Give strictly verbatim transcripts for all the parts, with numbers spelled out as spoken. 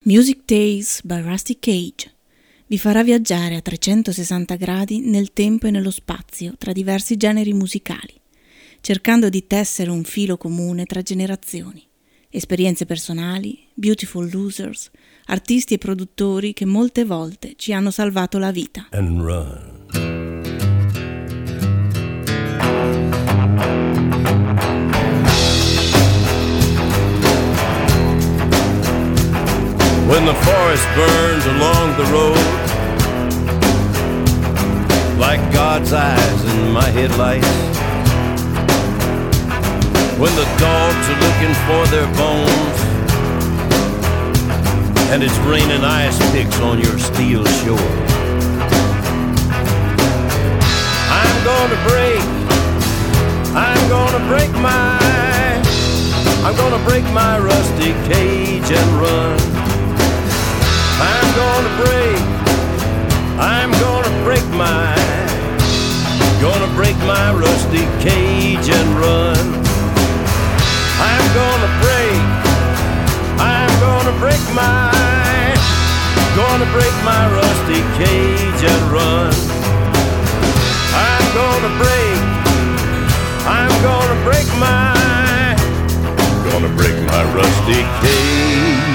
Music Days by Rusty Cage vi farà viaggiare a trecentosessanta gradi nel tempo e nello spazio tra diversi generi musicali, cercando di tessere un filo comune tra generazioni, esperienze personali, beautiful losers, artisti e produttori che molte volte ci hanno salvato la vita. And run. When the forest burns along the road, like God's eyes in my headlights, when the dogs are looking for their bones, and it's raining ice picks on your steel shore, I'm gonna break, I'm gonna break my, I'm gonna break my rusty cage and run. I'm gonna break, I'm gonna break my, gonna break my rusty cage and run. I'm gonna break, I'm gonna break my, gonna break my rusty cage and run. I'm gonna break, I'm gonna break my, gonna break my rusty cage.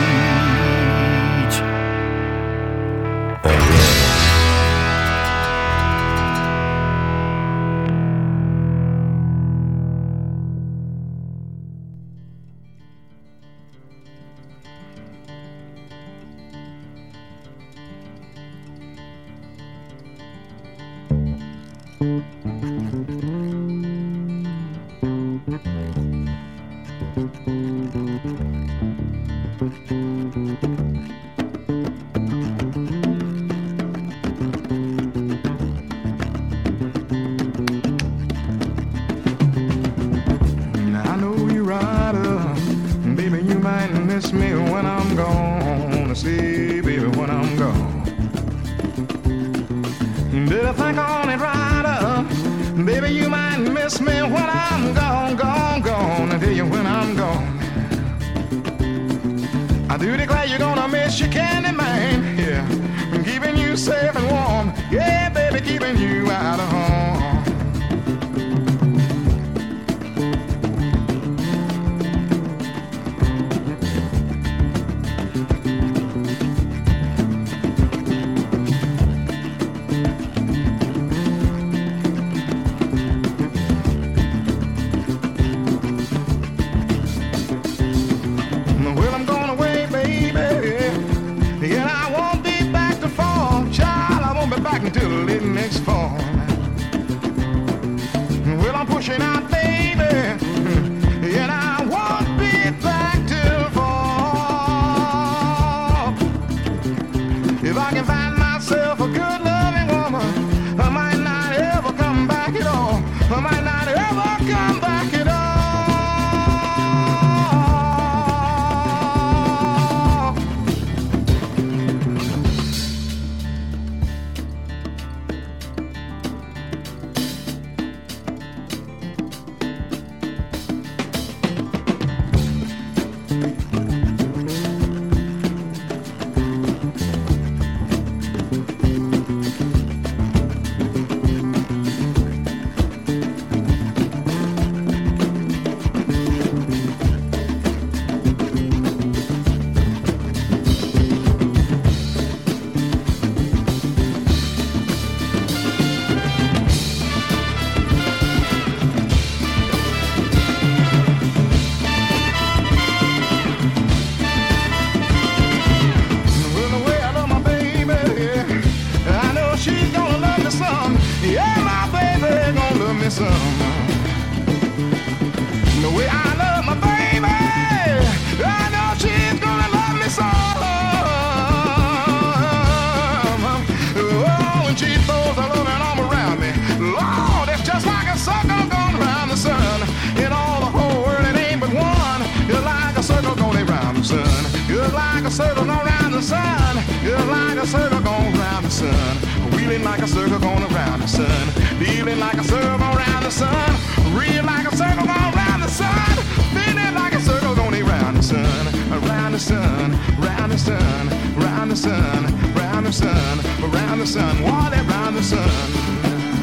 Around the sun, round the sun, round the sun, round the sun, around the sun, water round the sun.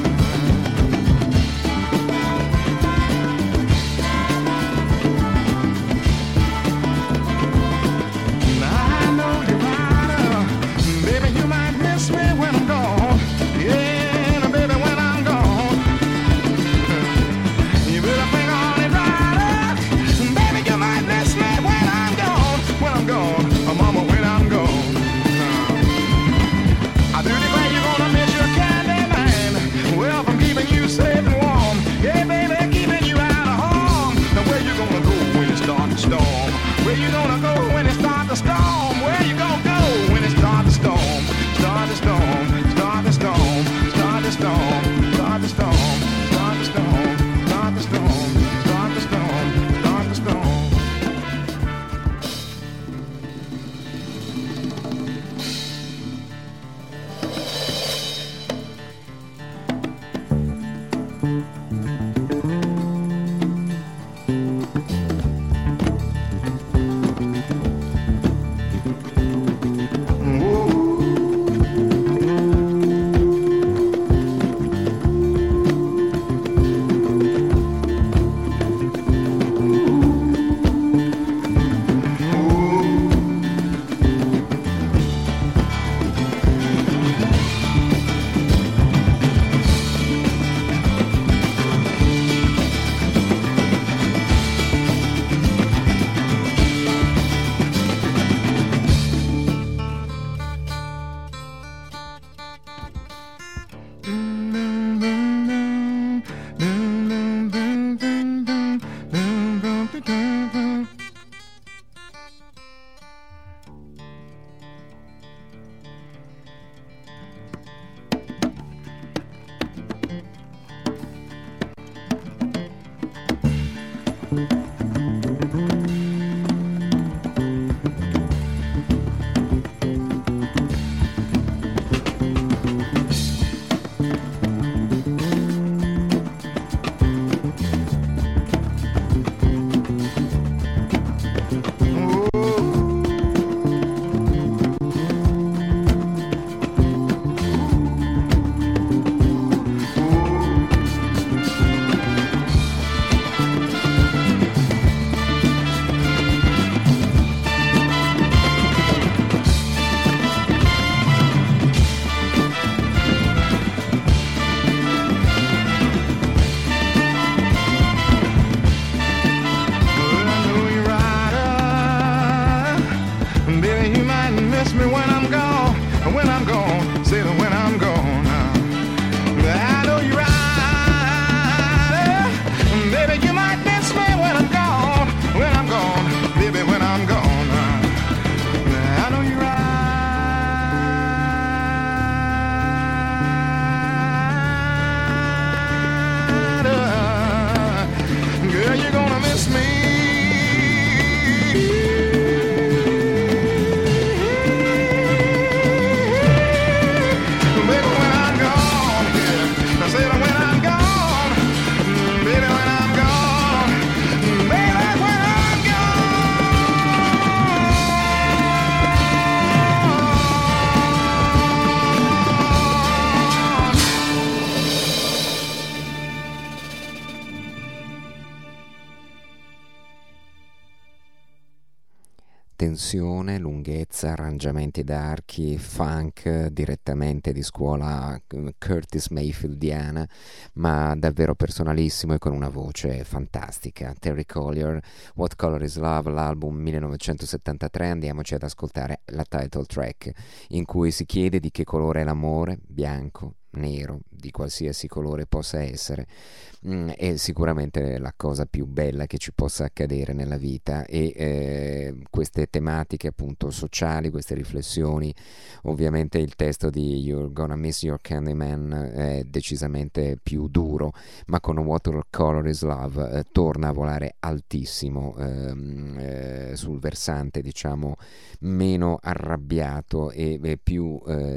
tensione, lunghezza, arrangiamenti d'archi, funk direttamente di scuola Curtis Mayfieldiana, ma davvero personalissimo e con una voce fantastica. Terry Collier, What Color Is Love, l'album millenovecentosettantatré. Andiamoci ad ascoltare la title track, in cui si chiede di che colore è l'amore, bianco, nero, di qualsiasi colore possa essere. Mm, è sicuramente la cosa più bella che ci possa accadere nella vita, e eh, queste tematiche appunto sociali, queste riflessioni, ovviamente il testo di You're Gonna Miss Your Candyman è decisamente più duro, ma con What Color Is Love eh, torna a volare altissimo ehm, eh, sul versante diciamo meno arrabbiato e, e più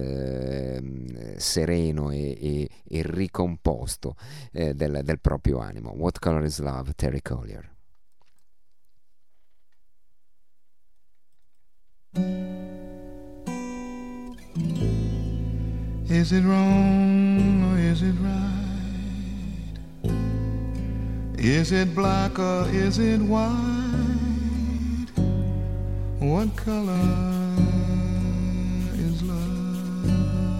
eh, sereno e, e, e ricomposto eh, del, del proprio animo. What Color Is Love, Terry Collier. Is it wrong or is it right? Is it black or is it white? What color is love?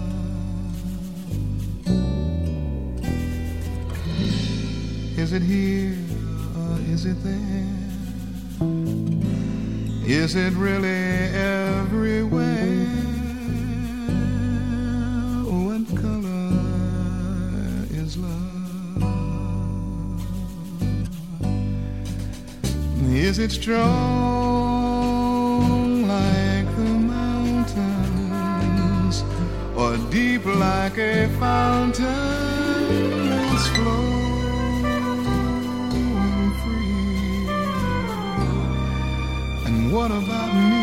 Is it here or is it there? Is it really everywhere? What color is love? Is it strong like the mountains, or deep like a fountain that's flowing free? And what about me?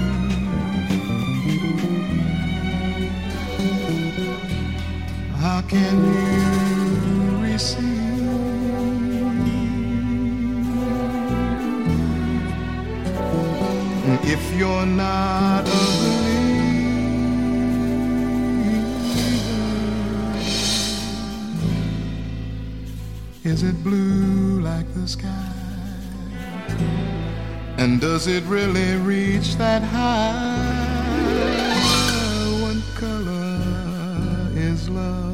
How can you receive if you're not a believer? Is it blue like the sky? And does it really reach that high? What color is love?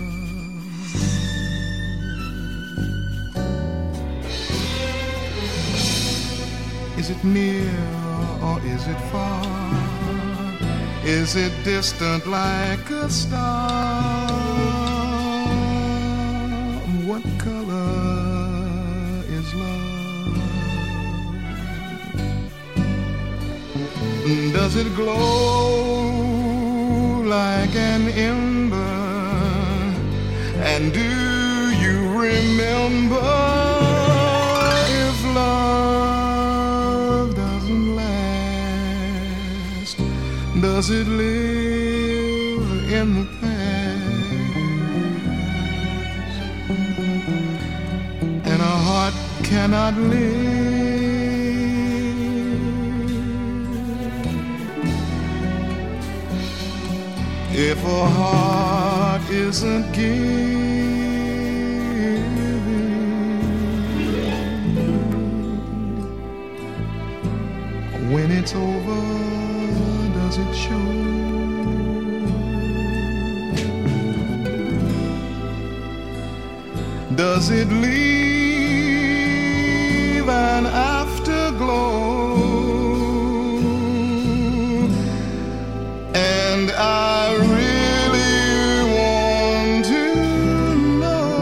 Is it near or is it far? Is it distant like a star? What color is love? Does it glow like an ember? And do you remember if love doesn't last? Does it live in the past? And a heart cannot live if a heart isn't giving. When it's over, does it show? Does it leave an afterglow? And I really want to know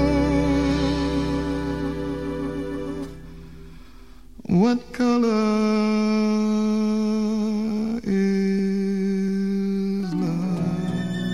what color is love?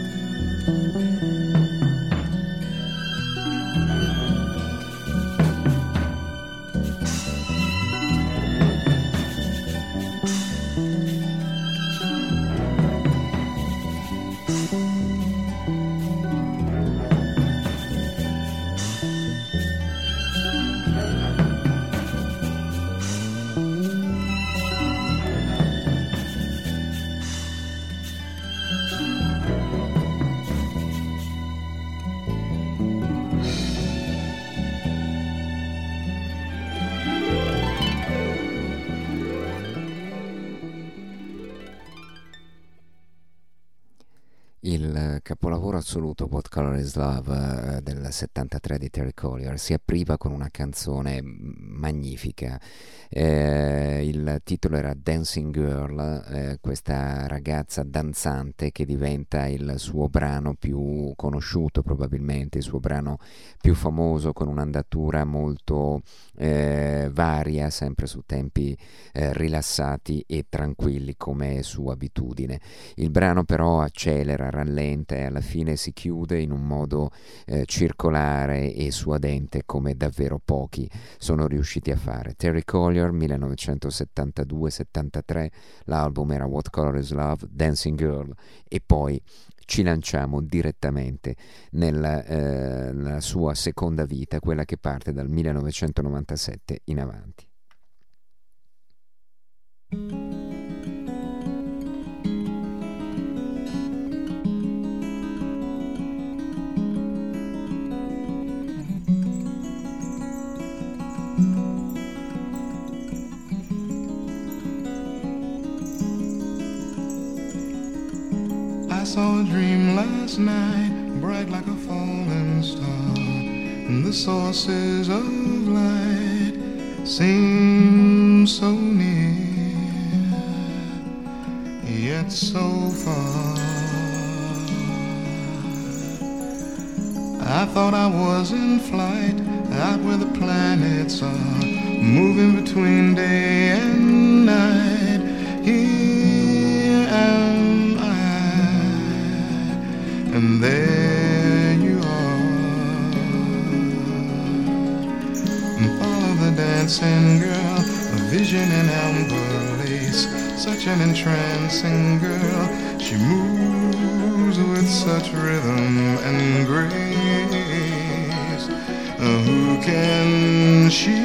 Il capolavoro assoluto What Color Is Love eh, del settantatré di Terry Collier si apriva con una canzone magnifica. Eh, il titolo era Dancing Girl, eh, questa ragazza danzante che diventa il suo brano più conosciuto, probabilmente il suo brano più famoso, con un'andatura molto eh, varia, sempre su tempi eh, rilassati e tranquilli come è sua abitudine. Il brano però accelera, rallenta e alla fine si chiude in un modo eh, circolare e suadente come davvero pochi sono riusciti a fare. Terry Collier, millenovecentosettantadue settantatré, l'album era What Color Is Love, Dancing Girl, e poi ci lanciamo direttamente nella, eh, nella sua seconda vita, quella che parte dal millenovecentonovantasette in avanti. I saw a dream last night, bright like a falling star, and the sources of light seem so near, yet so far. I thought I was in flight, out where the planets are, moving between day and night. Here am I, and there you are. And follow the dancing girl, a vision in amber lace, such an entrancing girl. She moves with such rhythm and grace. Uh, who can she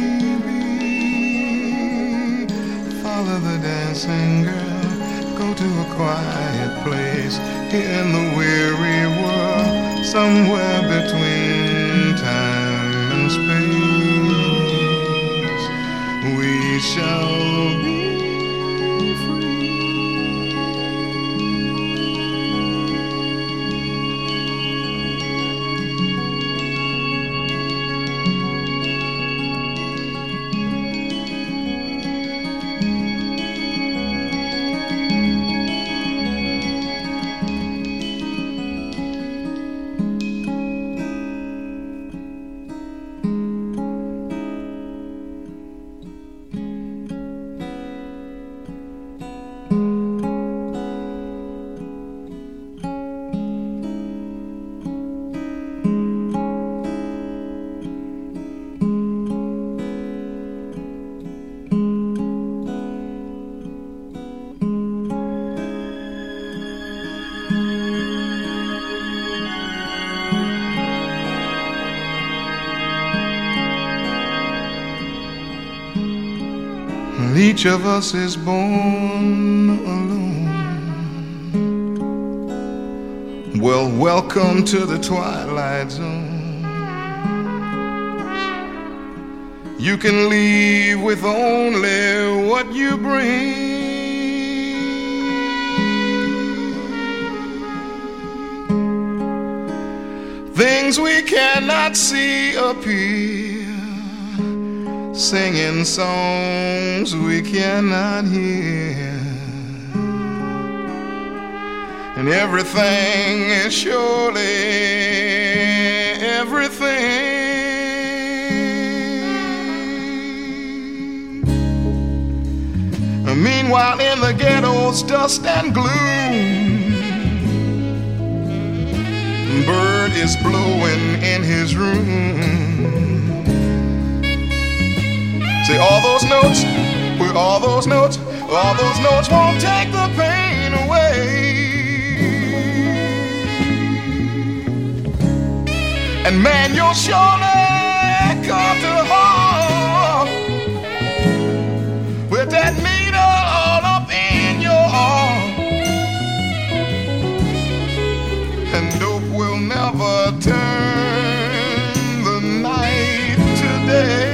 be? Follow the dancing girl, go to a quiet place here in the weary world, somewhere between time and space. We shall be each of us is born alone. Well, welcome to the twilight zone. You can leave with only what you bring. Things we cannot see appear, singing songs we cannot hear, and everything is surely everything. Meanwhile, in the ghetto's dust and gloom, bird is blowing in his room. See, all those notes, with all those notes, all those notes won't take the pain away. And man, you'll surely come to harm with that needle all up in your arm. And dope will never turn the night to day.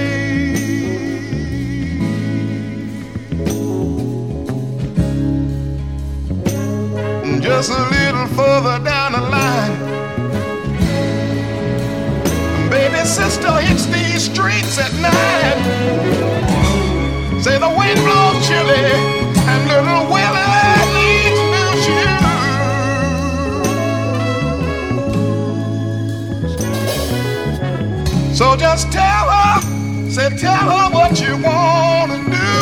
Just a little further down the line, baby sister hits these streets at night. Say the wind blows chilly and little Willie needs new shoes. So just tell her, say tell her what you wanna do.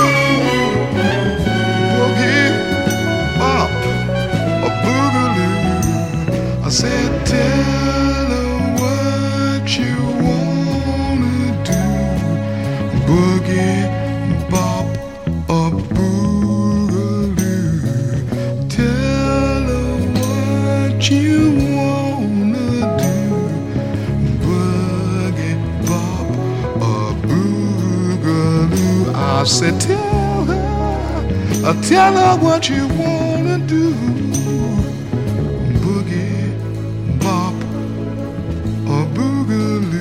Boogie, bop, a boogaloo. I said tell her what you wanna do. Boogie, bop, a boogaloo. Tell her what you wanna do. Boogie, bop, a boogaloo. I said tell her, uh, tell her what you wanna do. Boogie, bop, a boogaloo.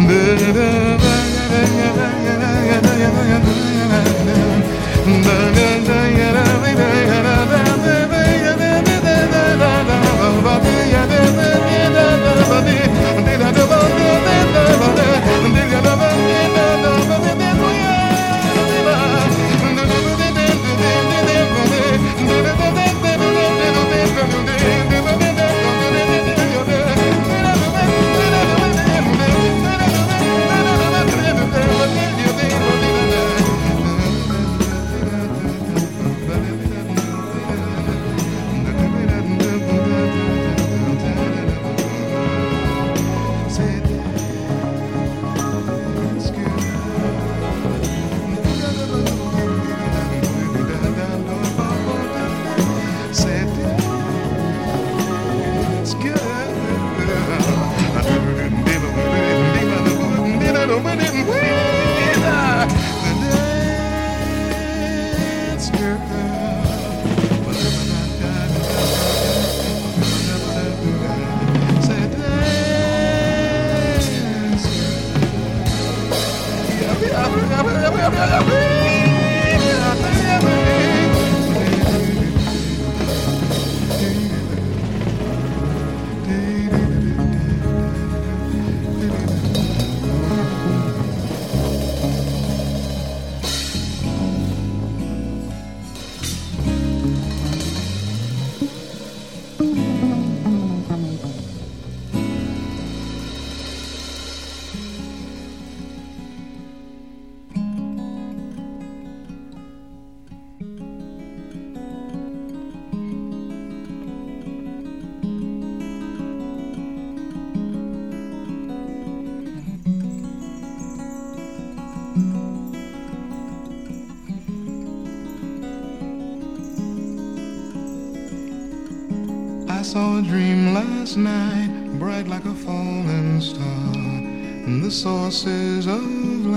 Saw a dream last night, bright like a falling star, and the sources of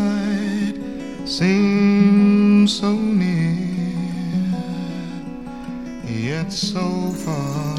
light seem so near, yet so far.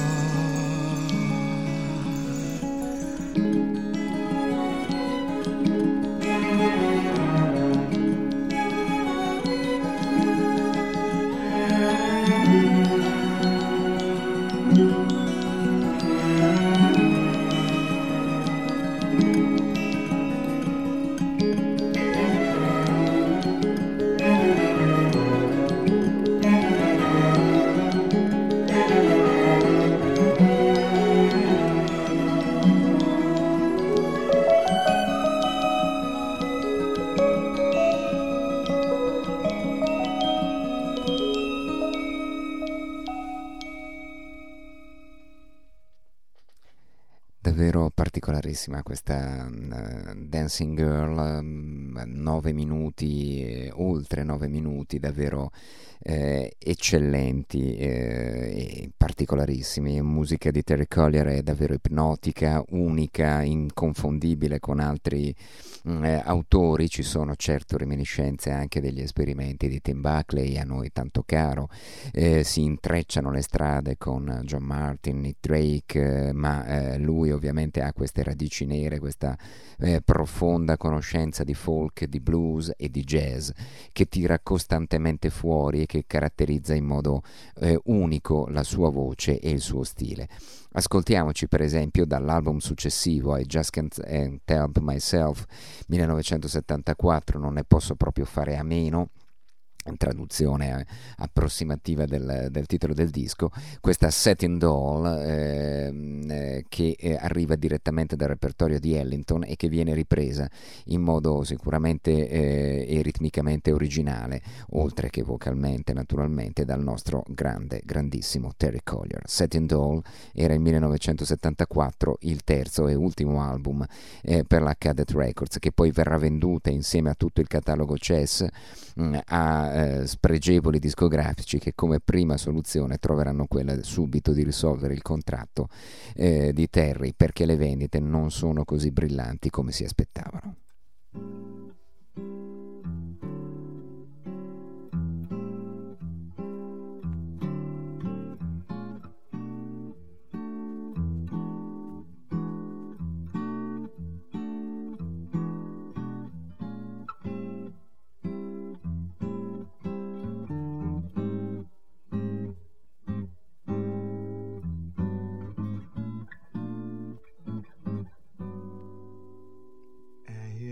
Davvero particolarissima questa uh, Dancing Girl, um, nove minuti, eh, oltre nove minuti, davvero eh, eccellenti eh, e particolarissimi. Musica di Terry Collier è davvero ipnotica, unica, inconfondibile con altri mm, eh, autori. Ci sono certo reminiscenze anche degli esperimenti di Tim Buckley, a noi tanto caro, eh, si intrecciano le strade con John Martin, Nick Drake, eh, ma eh, lui ovviamente ha queste radici nere, questa eh, profonda conoscenza di folk, di blues e di jazz che tira costantemente fuori e che caratterizza in modo eh, unico la sua voce e il suo stile. Ascoltiamoci per esempio dall'album successivo I Just Can't Help Myself millenovecentosettantaquattro, non ne posso proprio fare a meno, traduzione approssimativa del, del titolo del disco, questa Satin Doll eh, eh, che eh, arriva direttamente dal repertorio di Ellington e che viene ripresa in modo sicuramente eh, e ritmicamente originale, oltre che vocalmente naturalmente, dal nostro grande, grandissimo Terry Collier. Satin Doll era il millenovecentosettantaquattro il terzo e ultimo album eh, per la Cadet Records, che poi verrà venduta insieme a tutto il catalogo Chess mh, a Eh, spregevoli discografici che come prima soluzione troveranno quella subito di risolvere il contratto eh, di Terry, perché le vendite non sono così brillanti come si aspettavano.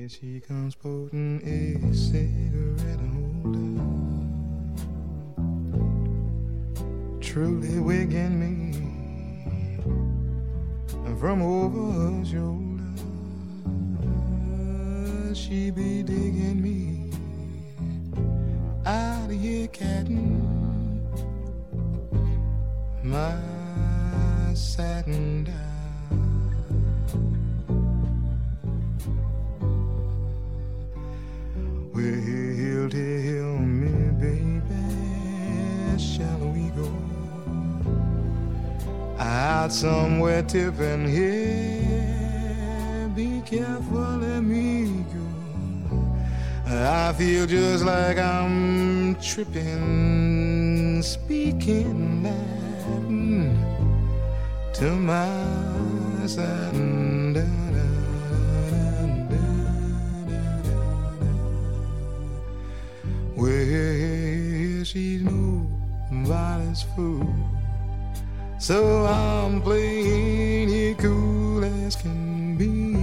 Here she comes sporting a cigarette holder, truly wigging me from over her shoulder. She be digging me out of here, cattin', my satin down. Well, tell me, baby, shall we go out somewhere tipping here? Be careful, let me go. I feel just like I'm tripping, speaking Latin to my satin down. Well, she's nobody's fool, so I'm playing it cool as can be.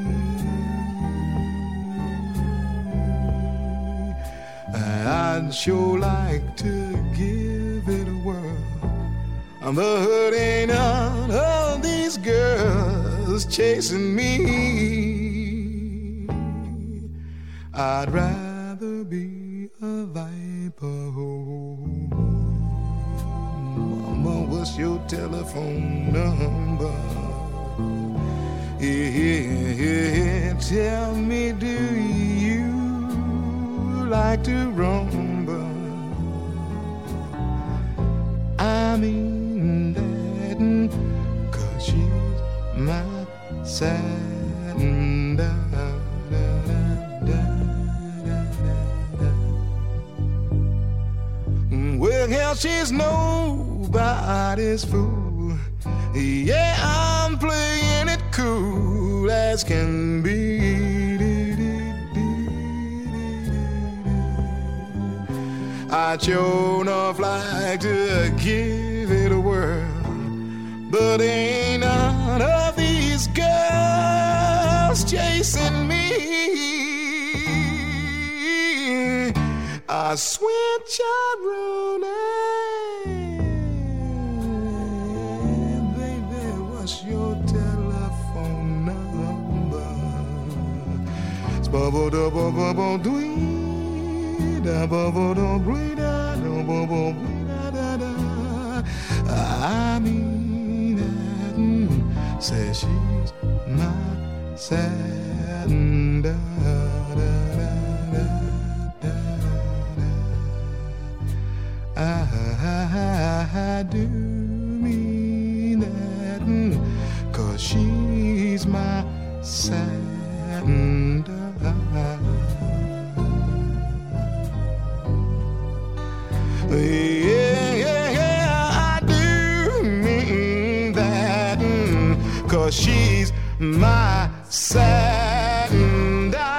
I'd sure like to give it a whirl, but ain't none of these girls chasing me. I'd rather be a viper. Mama, what's your telephone number? Yeah, tell me, do you like to rumble? I mean that, 'cause she's my satin down. Well, hell, she's nobody's fool. Yeah, I'm playing it cool as can be. I'd sure enough like to give it a whirl, but ain't none of these girls chasing me. I swear, child, rolling, baby, what's your telephone number? It's bubble double bubble dwee, da bubble double dwee, da da bubble da da da. I mean that, mm, say she's my satin da da da da. I, I do mean that, 'cause she's my satin dove. Yeah, yeah, yeah, I do mean that, 'cause she's my satin dove.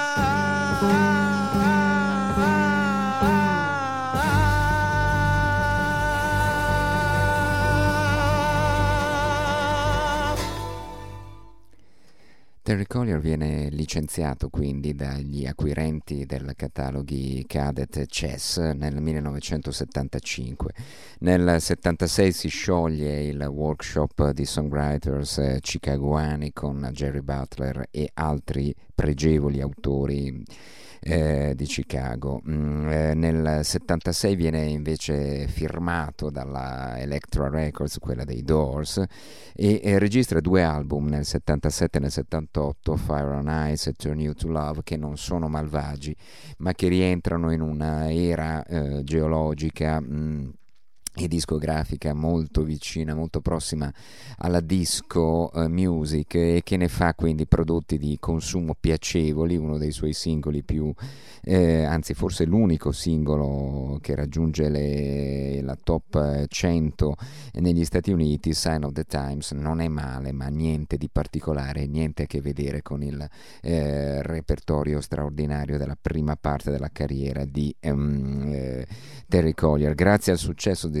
Terry Collier viene licenziato quindi dagli acquirenti del cataloghi Cadet Chess nel millenovecentosettantacinque. Nel settantasei si scioglie il workshop di songwriters chicagoani con Jerry Butler e altri pregevoli autori Eh, di Chicago. Mm, eh, nel settantasei viene invece firmato dalla Elektra Records, quella dei Doors, e, e registra due album nel settantasette e nel settantotto, Fire on Ice e Turn You to Love, che non sono malvagi ma che rientrano in una era eh, geologica mm, e discografica molto vicina, molto prossima alla disco uh, music, e che ne fa quindi prodotti di consumo piacevoli. Uno dei suoi singoli più, eh, anzi forse l'unico singolo che raggiunge le, la top cento negli Stati Uniti, Sign of the Times, non è male, ma niente di particolare, niente a che vedere con il eh, repertorio straordinario della prima parte della carriera di um, eh, Terry Collier. Grazie al successo del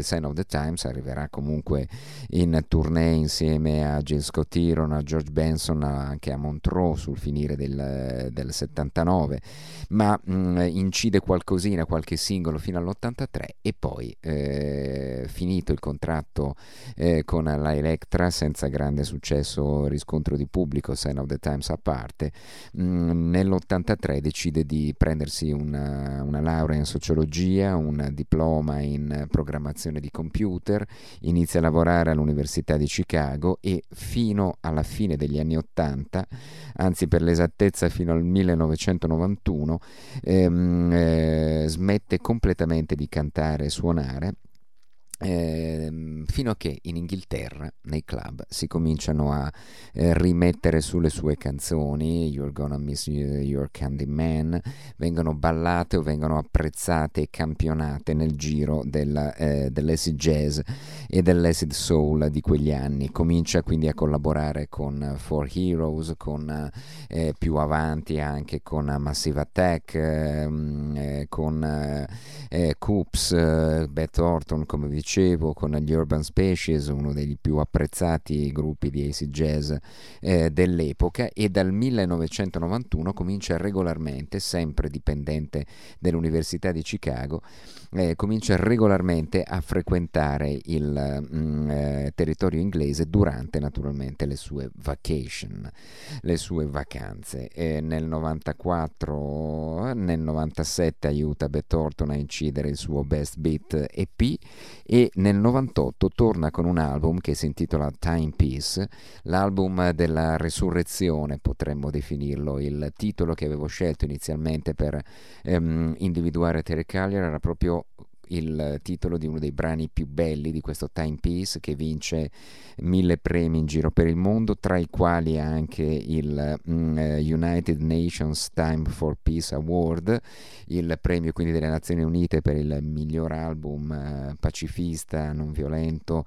Sign of the Times arriverà comunque in tournée insieme a Jill Scott Heron, a George Benson, anche a Montreux sul finire del, del settantanove, ma mh, incide qualcosina, qualche singolo fino all'ottantatré e poi eh, finito il contratto eh, con la Elektra, senza grande successo, riscontro di pubblico, Sign of the Times a parte, mh, nell'ottantatré decide di prendersi una, una laurea in sociologia, un diploma in programmazione di computer, inizia a lavorare all'Università di Chicago e fino alla fine degli anni ottanta, anzi per l'esattezza fino al millenovecentonovantuno, ehm, eh, smette completamente di cantare e suonare, Eh, fino a che in Inghilterra nei club si cominciano a eh, rimettere sulle sue canzoni You're Gonna Miss Your Candy Man, vengono ballate o vengono apprezzate e campionate nel giro del, eh, dell'acid jazz e dell'acid soul di quegli anni. Comincia quindi a collaborare con Four Heroes, con eh, più avanti anche con Massive Attack, eh, con eh, Coops, eh, Beth Orton, come vi dicevo, con gli Urban Species, uno dei più apprezzati gruppi di acid jazz eh, dell'epoca, e dal millenovecentonovantuno comincia regolarmente, sempre dipendente dell'Università di Chicago, eh, comincia regolarmente a frequentare il mh, eh, territorio inglese durante naturalmente le sue vacation, le sue vacanze. E nel novantaquattro, nel novantasette aiuta Beth Orton a incidere il suo Best Beat E P e nel novantotto torna con un album che si intitola Timepiece, l'album della resurrezione potremmo definirlo. Il titolo che avevo scelto inizialmente per ehm, individuare Terry Callier era proprio il titolo di uno dei brani più belli di questo Timepiece, che vince mille premi in giro per il mondo, tra i quali anche il mm, United Nations Time for Peace Award, il premio quindi delle Nazioni Unite per il miglior album eh, pacifista, non violento,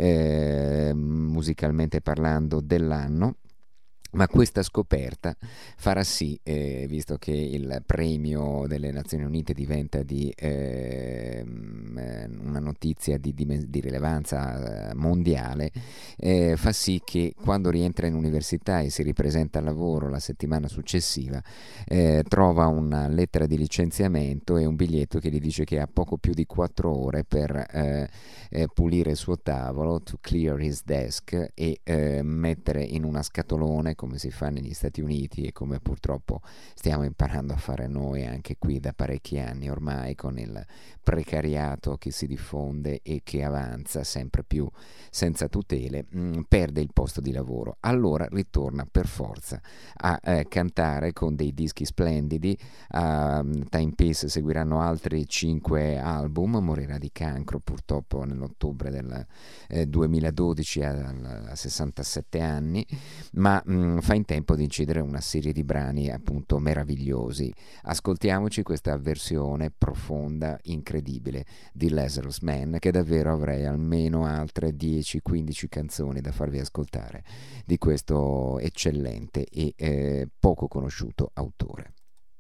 eh, musicalmente parlando, dell'anno. Ma questa scoperta farà sì, eh, visto che il premio delle Nazioni Unite diventa di eh, una notizia di, di, di rilevanza mondiale, eh, fa sì che quando rientra in università e si ripresenta al lavoro la settimana successiva, eh, trova una lettera di licenziamento e un biglietto che gli dice che ha poco più di quattro ore per eh, eh, pulire il suo tavolo, to clear his desk, e eh, mettere in una scatolone, come si fa negli Stati Uniti e come purtroppo stiamo imparando a fare noi anche qui da parecchi anni ormai, con il precariato che si diffonde e che avanza sempre più senza tutele, mh, perde il posto di lavoro. Allora ritorna per forza a eh, cantare con dei dischi splendidi. A Timepiece seguiranno altri cinque album, morirà di cancro purtroppo nell'ottobre del eh, duemiladodici a, a sessantasette anni, ma mh, fa in tempo di incidere una serie di brani appunto meravigliosi. Ascoltiamoci questa versione profonda, incredibile di Lazarus Man, che davvero avrei almeno altre dieci quindici canzoni da farvi ascoltare di questo eccellente e eh, poco conosciuto autore.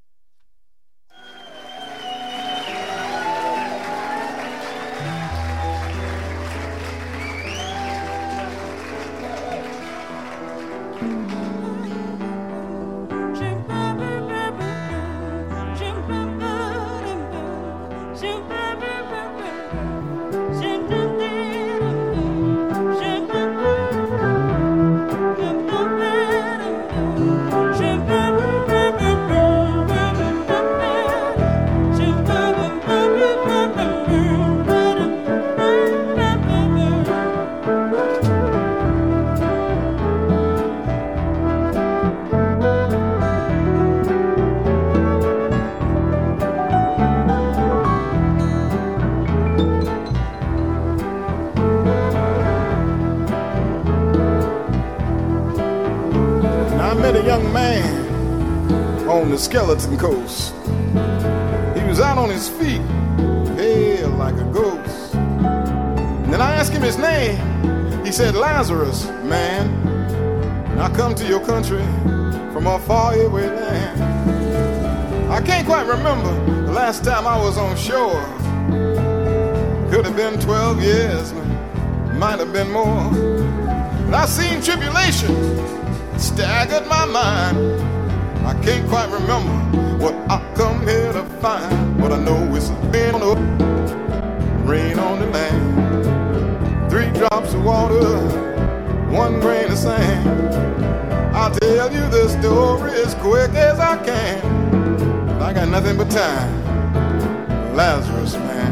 On the Skeleton Coast, he was out on his feet, pale like a ghost. And then I asked him his name. He said, Lazarus, man. And I come to your country from a faraway land. I can't quite remember the last time I was on shore. Could have been twelve years, might have been more. But I've seen tribulation staggered my mind. I can't quite remember what I come here to find, but I know it's been on the rain on the land. Three drops of water, one grain of sand. I'll tell you the story as quick as I can. I got nothing but time, Lazarus, man.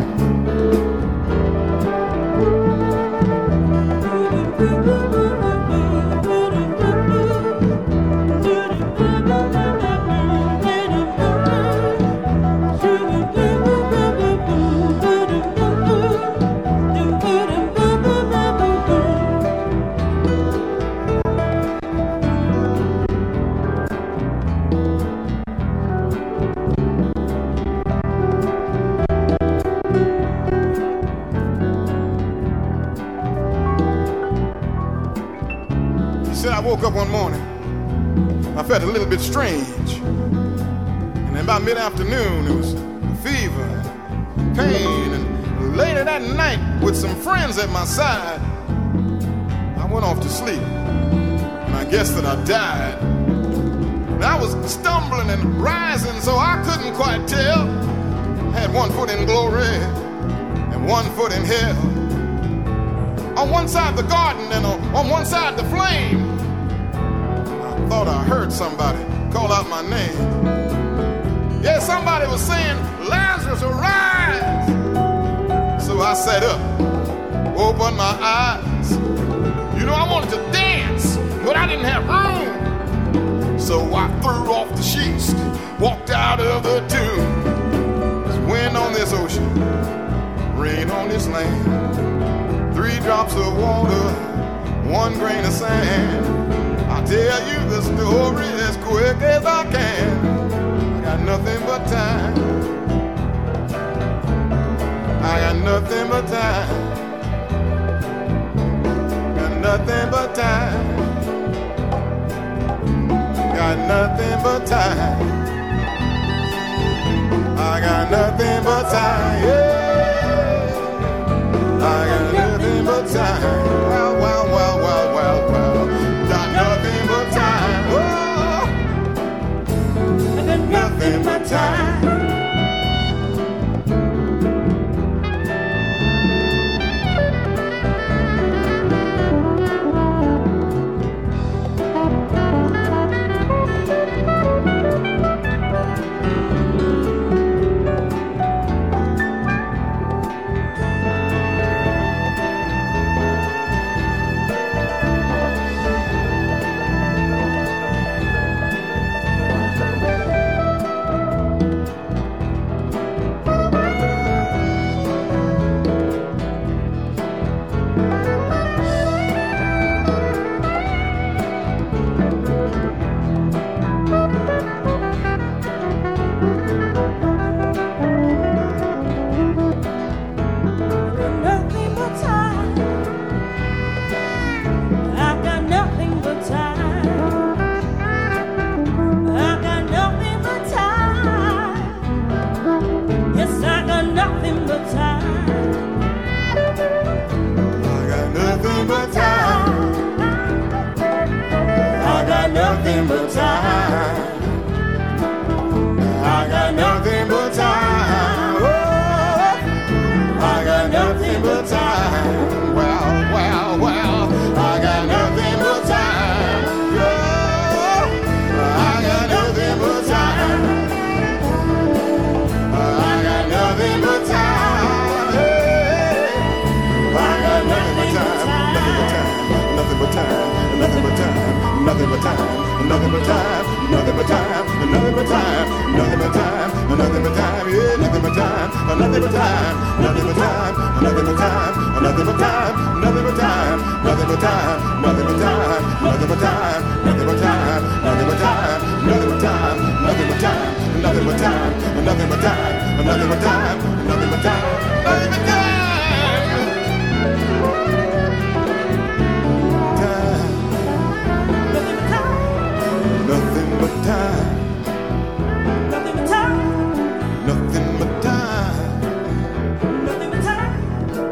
I woke up one morning, I felt a little bit strange, and then by mid-afternoon it was fever, pain, and later that night with some friends at my side, I went off to sleep, and I guess that I died. And I was stumbling and rising, so I couldn't quite tell. I had one foot in glory and one foot in hell. On one side the garden and on one side the flame. I thought I heard somebody call out my name. Yeah, somebody was saying, Lazarus, arise. So I sat up, opened my eyes. You know, I wanted to dance, but I didn't have room. So I threw off the sheets, walked out of the tomb. There's wind on this ocean, rain on this land. Three drops of water, one grain of sand. I'll tell you the story as quick as I can. I got nothing but time. I got nothing but time. Got nothing but time. Got nothing but time. I got nothing but time. Yeah. I got nothing but time. Well, well, well, well, well, well. Got nothing but time. Oh. I got nothing but time. Nothing but time, nothing but time, nothing but time, nothing but time, nothing but time, nothing but time, yeah, nothing but time, nothing but time, nothing but time, nothing but time, nothing but time, nothing but time, nothing but time, nothing but time, nothing but time, nothing but time, nothing but time, nothing but time, nothing but time, nothing but time, nothing but time, nothing but time, nothing but time, nothing but time. Nothing but time. Nothing but time. Nothing but time. Nothing but time.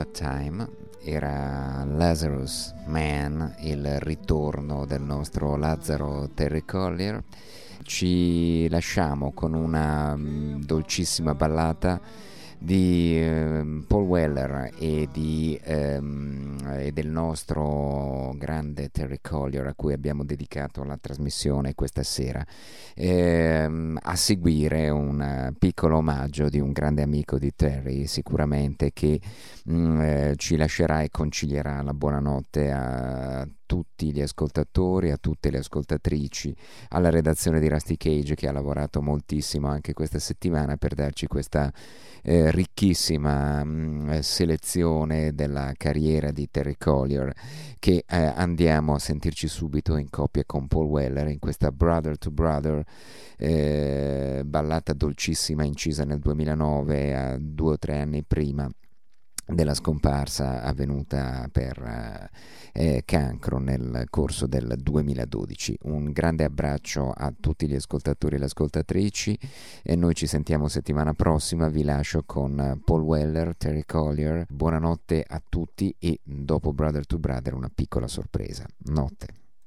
Time. Era Lazarus Man, il ritorno del nostro Lazzaro Terry Collier. Ci lasciamo con una um, dolcissima ballata di eh, Paul Weller e, di, ehm, e del nostro grande Terry Collier, a cui abbiamo dedicato la trasmissione questa sera. Ehm, a seguire un piccolo omaggio di un grande amico di Terry, sicuramente, che mh, eh, ci lascerà e concilierà la buonanotte a tutti gli ascoltatori, a tutte le ascoltatrici, alla redazione di Rusty Cage, che ha lavorato moltissimo anche questa settimana per darci questa eh, ricchissima mh, selezione della carriera di Terry Collier, che eh, andiamo a sentirci subito in coppia con Paul Weller in questa Brother to Brother, eh, ballata dolcissima incisa nel duemilanove, a due o tre anni prima della scomparsa avvenuta per eh, cancro nel corso del duemiladodici. Un grande abbraccio a tutti gli ascoltatori e le ascoltatrici, e noi ci sentiamo settimana prossima. Vi lascio con Paul Weller, Terry Collier. Buonanotte a tutti, e dopo Brother to Brother una piccola sorpresa. Notte.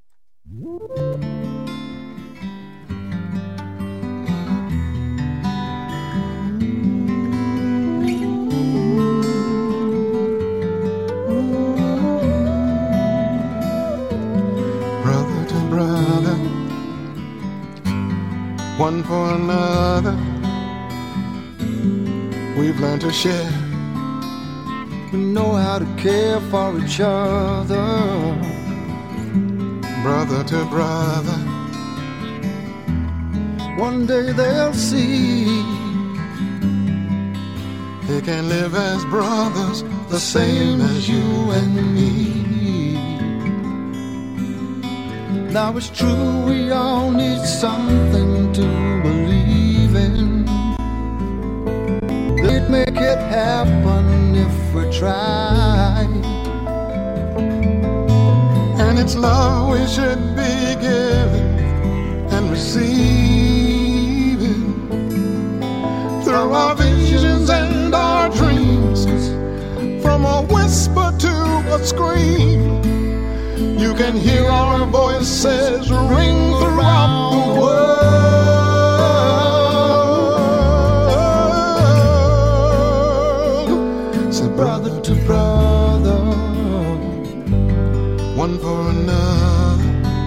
Brother, one for another, we've learned to share. We know how to care for each other. Brother to brother, one day they'll see they can live as brothers, the same as you and me. Now it's true, we all need something to believe in. They'd make it happen if we try. And it's love we should be giving and receiving through our visions and our dreams, from a whisper to a scream. You can hear our voices ring throughout the world. Say brother to brother, one for another,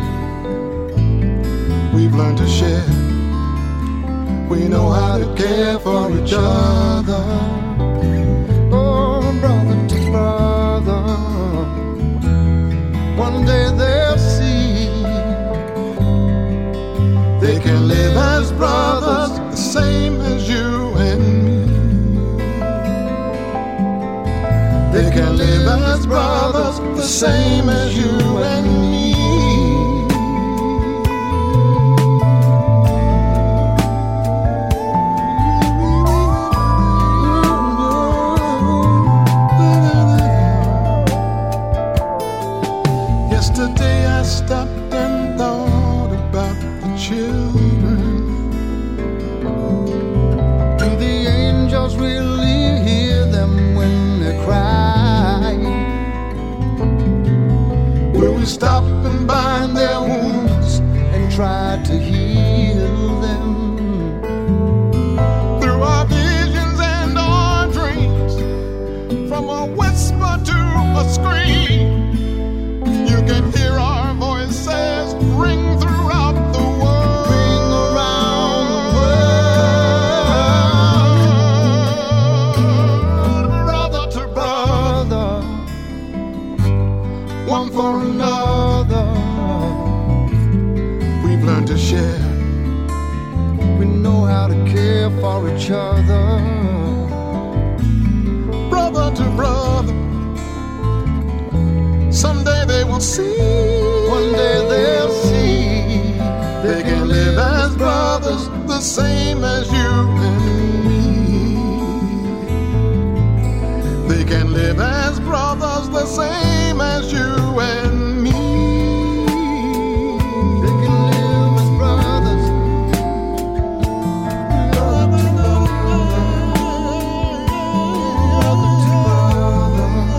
we've learned to share. We know how to care for each other. Oh, brother to brother, one day they'll see they can live as brothers, the same as you and me. They can live as brothers, the same as you and me. Yesterday I stopped and thought about the children. Do the angels really hear them when they cry? Will we stop and bind their wounds and try to heal them? Through our visions and our dreams, from a whisper to a scream, you can hear our voices ring throughout the world. Ring around the world. Brother to brother, one for another, we've learned to share. We know how to care for each other. Brother to brother, someday they will see, one day they'll see, they can live as brothers, the same as you and me. They can live as brothers, the same as you and me. They can live as brothers. Brother to brother,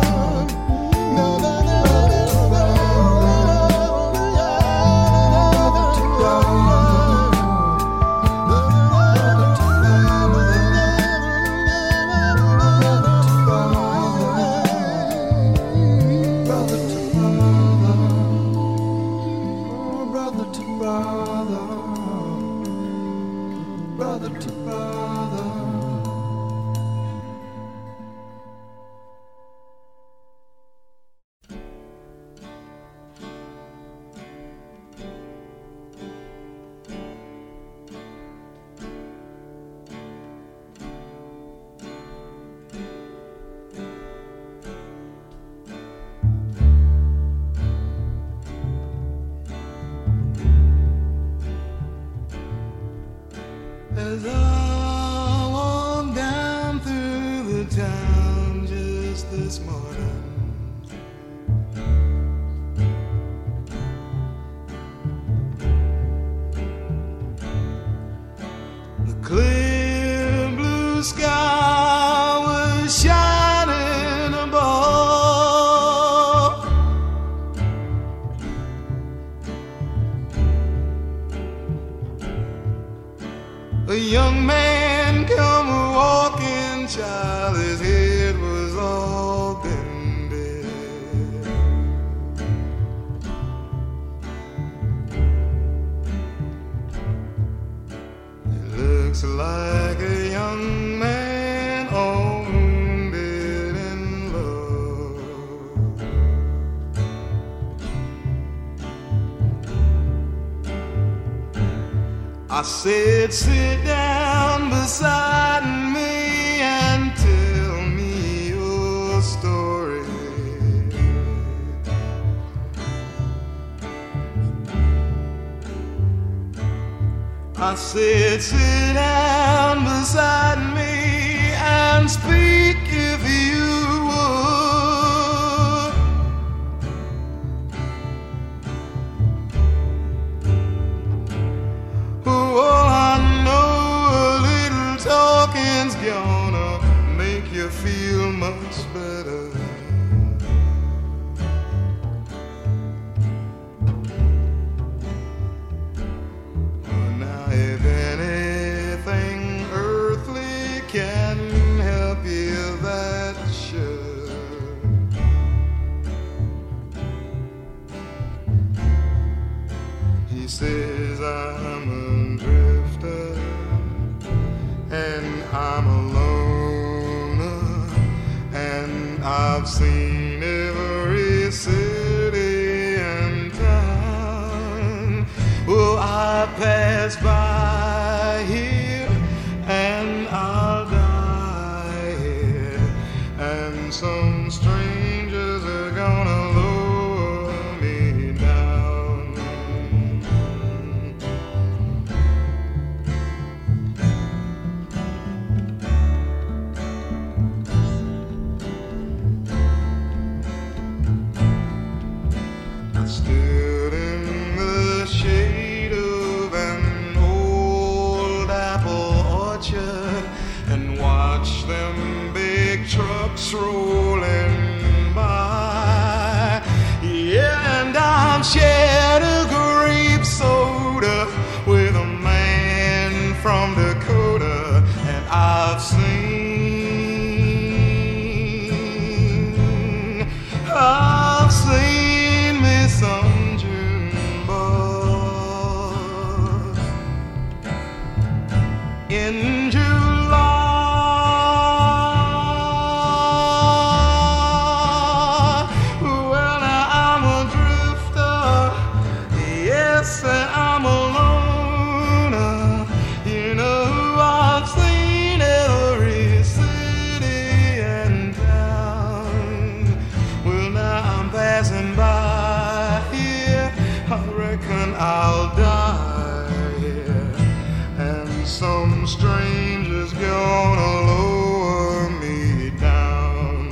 young man come walking, child, his head was all bended. It looks like a young man wounded in love. I said, sit down beside me and tell me your story. I said, sit down beside me and speak if you would. Oh, I know a little talking's gonna make you feel much better. If anything earthly can help you, that should. He says I'm a drifter and I'm a loner, and I've seen every city and town. Well, I pass by here and I'll die here, and some strangers are gonna lower me down. I stood in the shade of an old apple orchard and watch them big trucks rolling by. Yeah, and I'm shared a grape soda with a man from Dakota, and I've seen, I've seen me some June bug in July. Well, now I'm a drifter, yes, I'm a loner. You know, I've seen every city and town. Well, now I'm passing by here, I reckon I'll die here, and some stranger's gonna lower me down.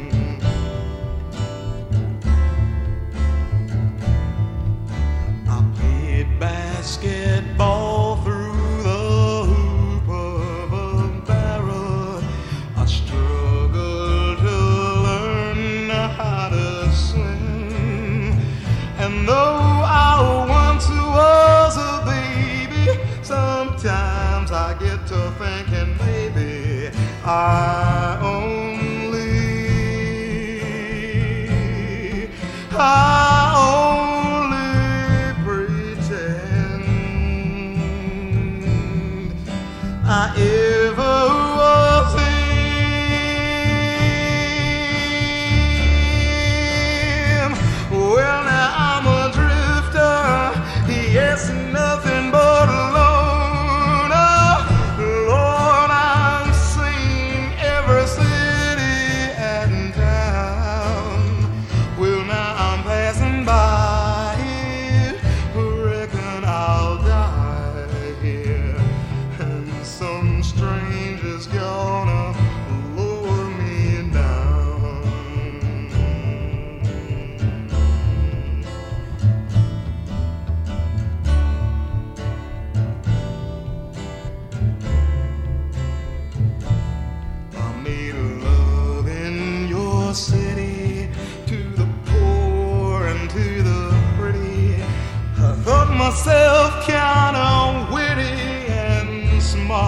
I played basketball through the hoop of a barrel. I struggled to learn how to swim, and though I once was a baby, sometimes I get to thinking maybe I only, I only pretend I ever was him. Well, now I'm a drifter, yes, nothing but a loner. Lord, I've seen every city and town. Well, now I'm passing by here, reckon I'll die here, and some stranger's gonna lower me down. I made love in your city to the poor and to the pretty. I thought myself kind of witty and smart.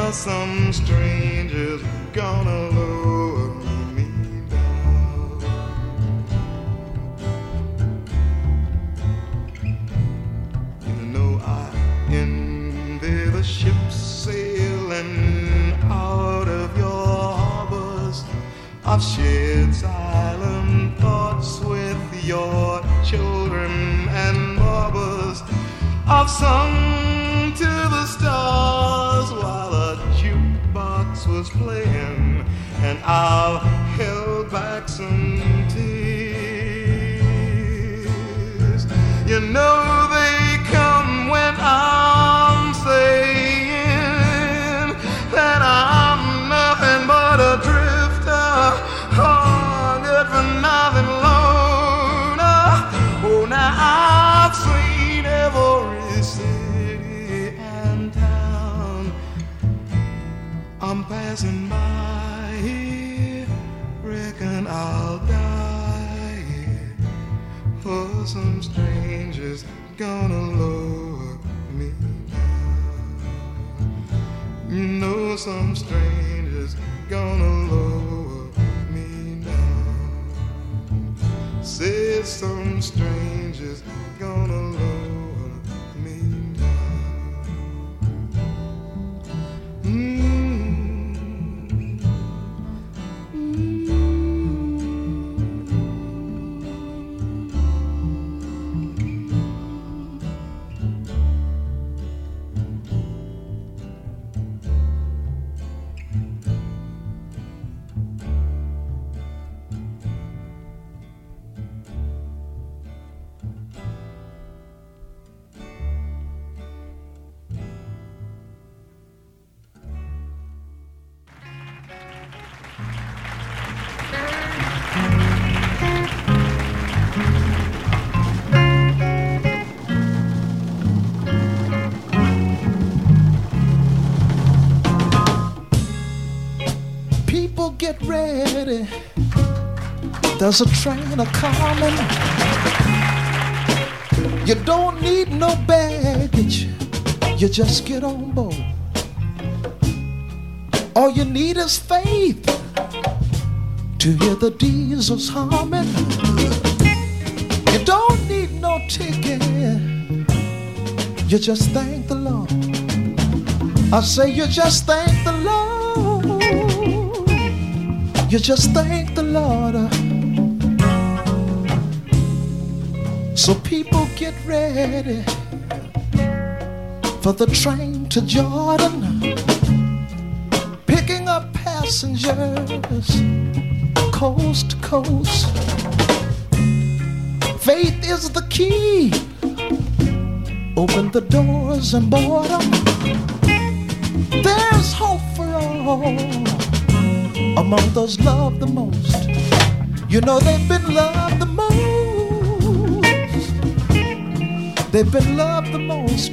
'cause some stranger's gonna lower me down. You know I envy the ships sailing out of your harbors. I've shared silent thoughts with your children and barbers. I've sung to the stars while a jukebox was playing, and I've held back some tears. You know they come when I'm saying that I'm nothing but a drifter, oh, good for nothing loner. Oh, now I've seen every city and town. I'm passing by here, reckon I'll die here, for some strangers gonna lower me down. You know some strangers gonna lower me down. Said some strangers gonna lower me down. Mm. Get ready, there's a train a-coming. You don't need no baggage, you just get on board. All you need is faith to hear the diesels humming. You don't need no ticket, you just thank the Lord. I say you just thank the Lord. You just thank the Lord. So people get ready for the train to Jordan, picking up passengers coast to coast. Faith is the key. Open the doors and board them. There's hope for all among those loved the most. You know they've been loved the most. They've been loved the most.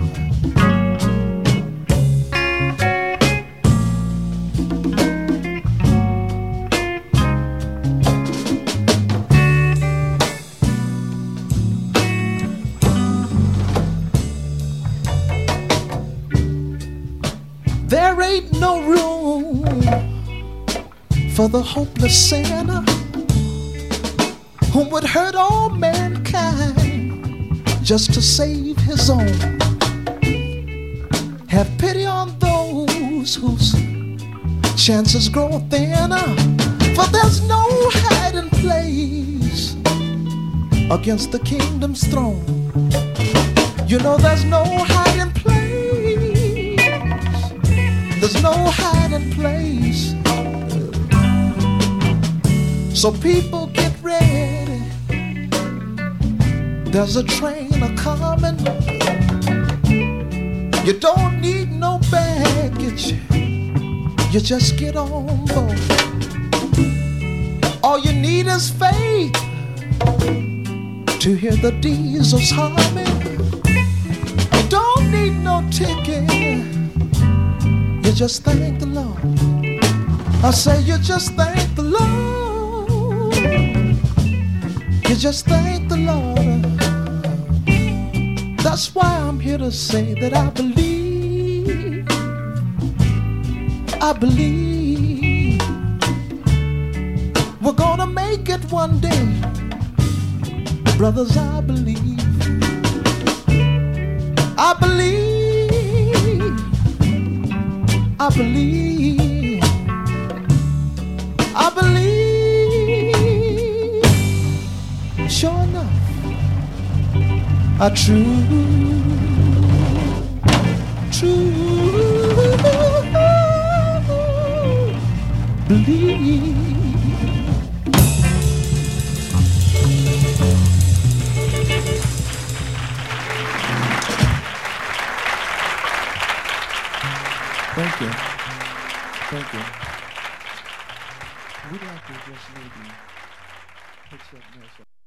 There ain't no room for the hopeless sinner who would hurt all mankind just to save his own. Have pity on those whose chances grow thinner, for there's no hiding place against the kingdom's throne. You know there's no hiding place. There's no hiding place. So people get ready. There's a train a-coming. You don't need no baggage. You just get on board. All you need is faith to hear the diesels humming. You don't need no ticket. You just thank the Lord. I say you just thank the Lord. You just thank the Lord. That's why I'm here to say that I believe I believe we're gonna make it one day. Brothers, I believe. I believe. I believe. I believe. Sure enough, I true, true believe. Thank you. Thank you. We'd like to just maybe put something else up.